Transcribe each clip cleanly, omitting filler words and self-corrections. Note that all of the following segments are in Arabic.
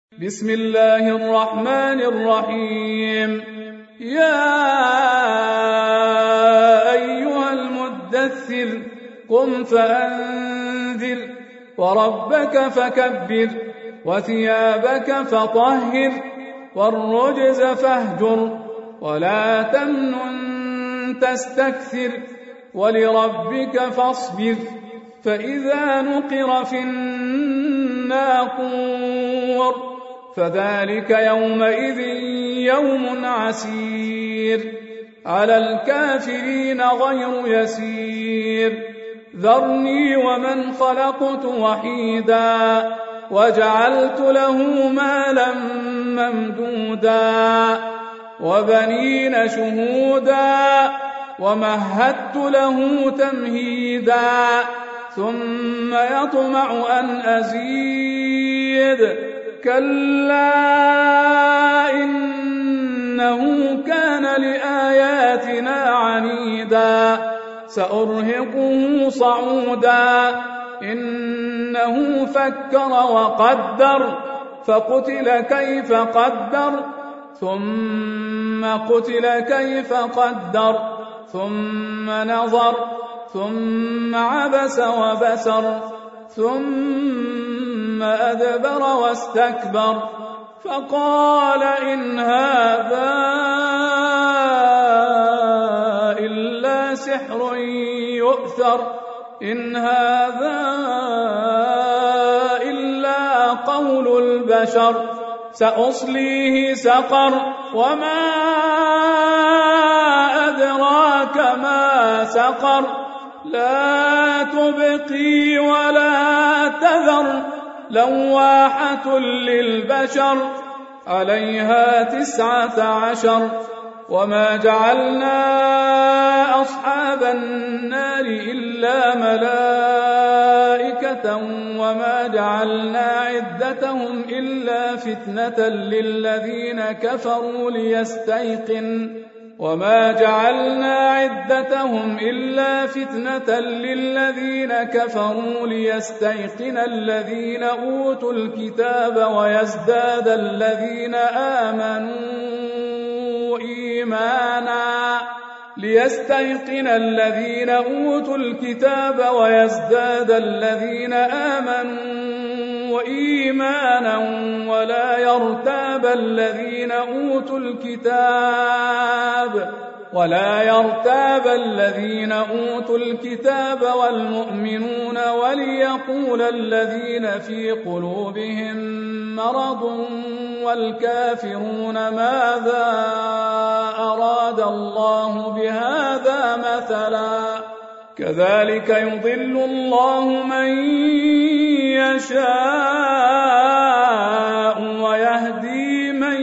بسم الله الرحمن الرحيم. يا أيها المدثر قم فأنذر وربك فكبر وثيابك فطهر والرجز فاهجر ولا تمنن تستكثر ولربك فاصبر فإذا نقر في الناقور فذلك يومئذ يوم عسير على الكافرين غير يسير ذرني ومن خلقت وحيدا وجعلت له مالا ممدودا وبنين شهودا ومهدت له تمهيدا ثم يطمع أن أزيد كلا إنه كان لآياتنا عنيدا سأرهقه صعودا إنه فكر وقدر فقتل كيف قدر ثم قتل كيف قدر ثم نظر ثم عبس وبسر ثم أدبر واستكبر فقال إن هذا إلا سحر يؤثر إن هذا إلا قول البشر سأصليه سقر وما أدراك ما سقر لا تبقي ولا تذر لواحة للبشر عليها 19 وما جعلنا أصحاب النار إلا ملائكة وما جعلنا عدتهم إلا فتنة للذين كفروا ليستيقن الذين أوتوا الكتاب ويزداد الذين آمنوا إيمانا ولا يرتاب الذين أوتوا الكتاب والمؤمنون وليقول الذين في قلوبهم مرض والكافرون ماذا أراد الله بهذا مثلا كذلك يضل الله من يشاء ويهدي من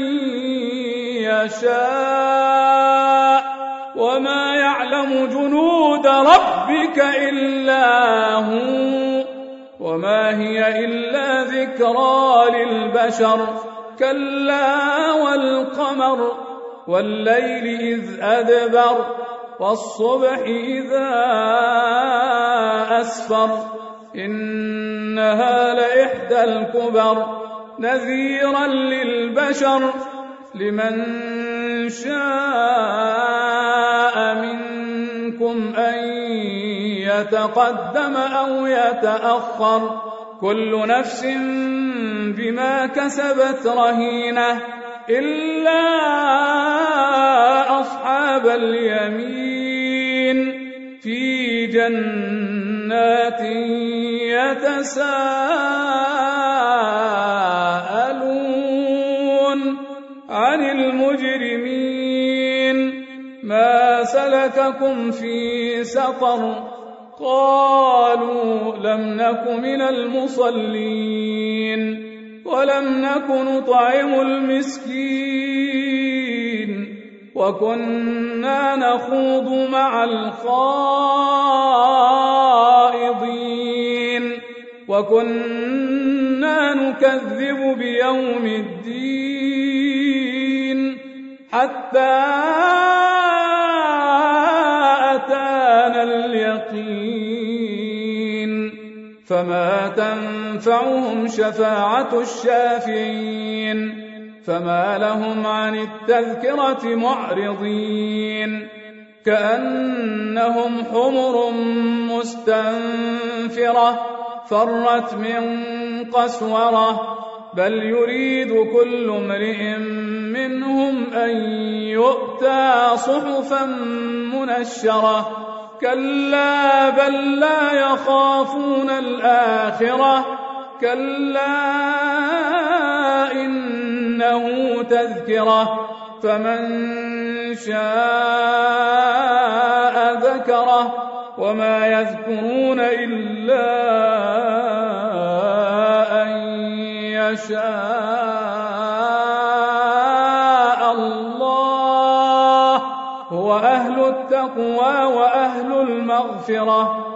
يشاء وما يعلم جنود ربك إلا هو وما هي إلا ذكرى للبشر كلا والقمر والليل إذ أدبر والصبح إذا أسفر إنها لإحدى الكبر نذيرا للبشر لمن شاء منكم أن يتقدم أو يتأخر كل نفس بما كسبت رهينة إلا أصحاب اليمين في جنات يتساءلون عن المجرمين ما سلككم في سقر قالوا لم نك من المصلين ولم نك نطعم المسكين وكنا نخوض مع الخائضين وكنا نكذب بيوم الدين حتى أتانا اليقين فما تنفعهم شفاعة الشافعين فما لهم عن التذكرة معرضين كأنهم حمر مستنفرة فرت من قسورة بل يريد كل امرئ منهم أن يؤتى صحفا منشرة كلا بل لا يخافون الآخرة كلا إنه تذكرة فمن شاء ذكره وما يذكرون إلا أن يشاء الله هو أهل التقوى وأهل المغفرة